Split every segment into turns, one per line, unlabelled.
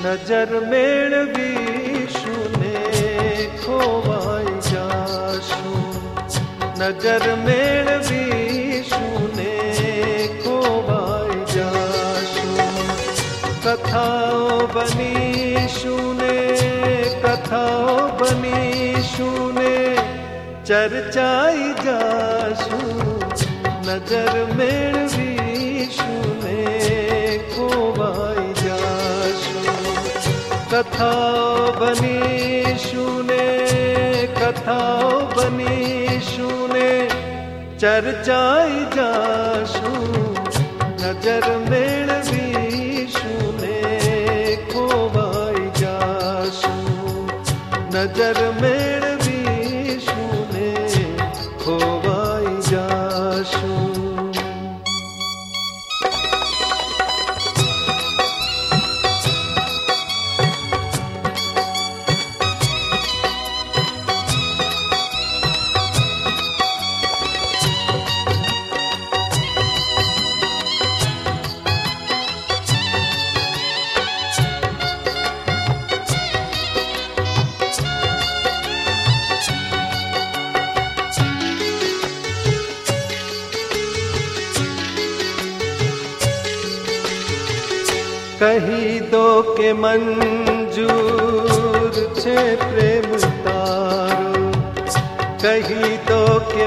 નજર મેળવીશું ને ખોવાઈ જાશું, નજર મેળવીશું ને ખોવાઈ જાશું. કથાઓ બનીશું ને કથાઓ બનીશું ને ચર્ચાઈ જાશું, નજર મેળવીશું ને ખોવાઈ જાશું. કથાઓ બનીશું ને કથાઓ બનીશું ને ચર્ચાઈ જાશું, નજર મેળવીશું ને ખોવાઈ જાશું, નજર મેળવીશું ને ખોવાઈ જાશું. કહી દો કે મંજૂર છે પ્રેમ તારો, કહી દો કે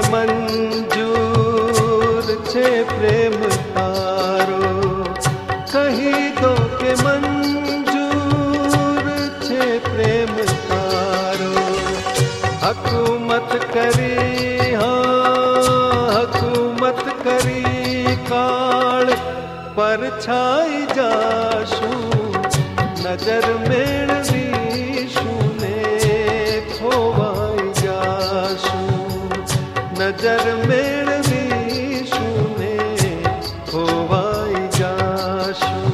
મંજૂર છે પ્રેમ તારો, કહી દો કે મંજૂર છે પ્રેમ તારો. હકુમત કરી હા હકુમત કરી કાળ પરછાઈ જાશું, નજર મેળવીશું ને ખોવાઈ જાશું, નજર મેળવીશું ને ખોવાઈ જાશું.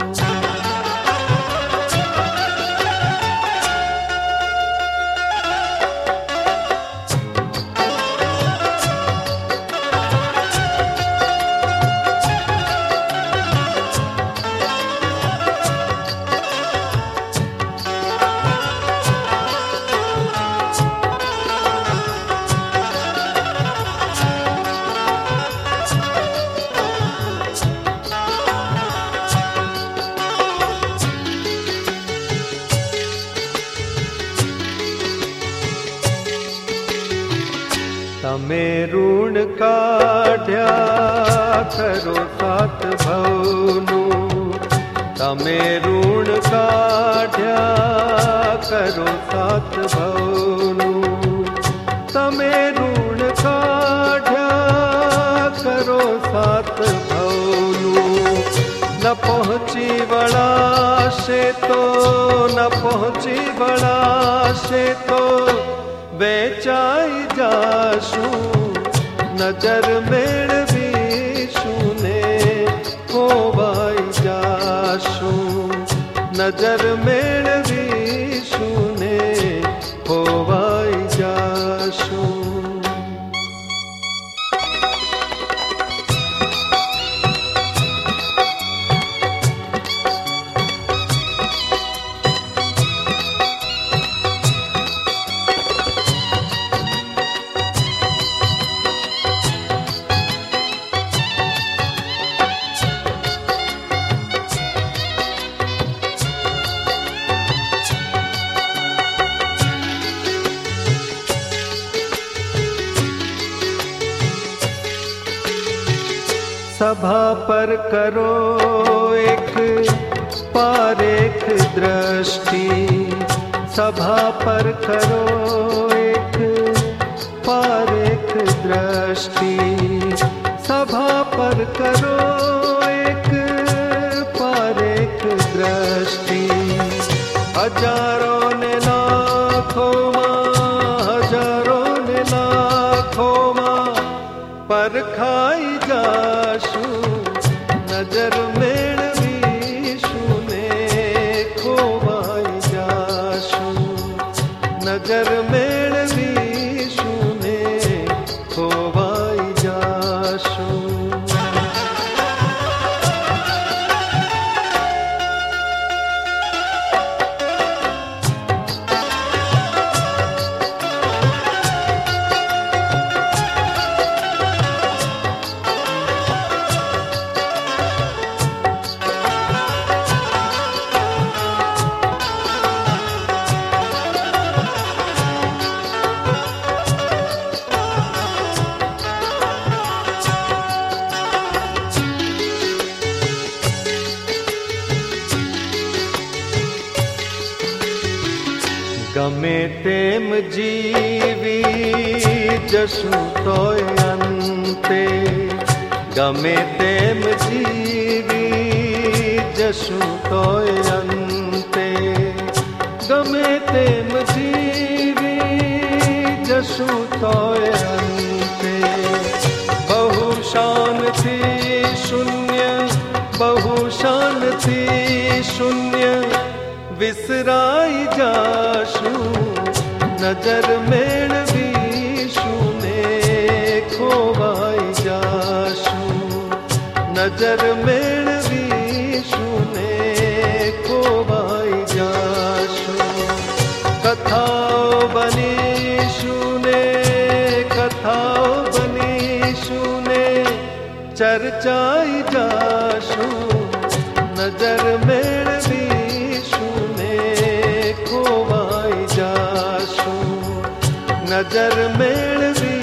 તમે ઋણ કાઢ્યા કરો સાત ભવનું, તમે ઋણ કાઢ્યા કરો સાત ભવનું, તમે ઋણ કાઢ્યા કરો સાત ભવનું. ન પહોંચી વળાશે તો ન પહોંચી વળાશે તો વેચાઈ જાશું, નજર મેળવીશું ને ખોવાઈ જાશું, નજર મેળવીશું ને ખોવાઈ જાશું. સભા પર કરો એક પારેખ દ્રષ્ટિ, સભા પર કરો એક પારેખ દ્રષ્ટિ, સભા પર કરો એક પારેખ દ્રષ્ટિ. હજારો ને લાખોમાં હજારો ને લાખોમાં પરખાઈ જાશું, નજર મેળવીશું ને ખોવાઈ જાશું, નજર મેળવીશું ને ખોવાઈ જાશું. गमे तेम जीवी जसु तोय अंते, गमे तेम जीवी जसु तोय अंते, गमे तेम जीवी जसु तोय अंते। बहु शांति शून्य, बहु शांति शून्य विसराई जाशु, नजर मेळवी शूने खोवाई जाशु, नजर मेळवी शूने खोवाई जाशु। कथाओ बनी शूने, कथाओ बनी शूने चर्चाई जाशु, नजर मेळवी खोवाई जाशु, नजर मेळवी